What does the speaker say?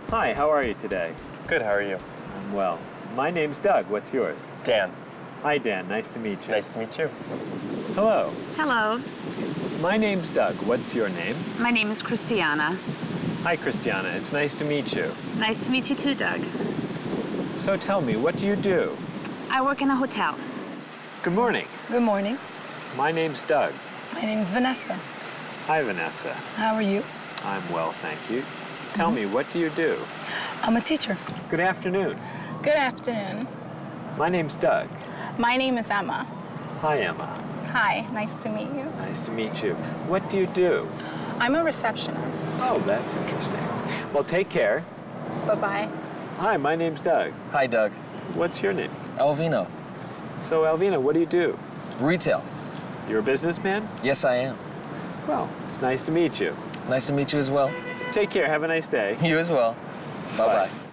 Hi, how are you today? Good, how are you? I'm well. My name's Doug. What's yours? Dan. Hi, Dan. Nice to meet you. Nice to meet you. Hello. Hello, My name's Doug. What's your name? my name is Christiana. Hi, Christiana. It's nice to meet you. Nice to meet you too, Doug. So tell me, what do you do? I work in a hotel. Good morning. Good morning. My name's Doug. My name is Vanessa. Hi, Vanessa. How are you? I'm well, thank you. Tell me, what do you do? I'm a teacher. Good afternoon. Good afternoon. My name's Doug. My name is Emma. Hi, Emma. Hi, nice to meet you. Nice to meet you. What do you do? I'm a receptionist. Oh, that's interesting. Well, take care. Bye-bye. Hi, my name's Doug. Hi, Doug. What's your name? Alvino. So, Alvina, what do you do? Retail. You're a businessman? Yes, I am. Well, it's nice to meet you. Nice to meet you as well. Take care. Have a nice day. You as well. Bye-bye.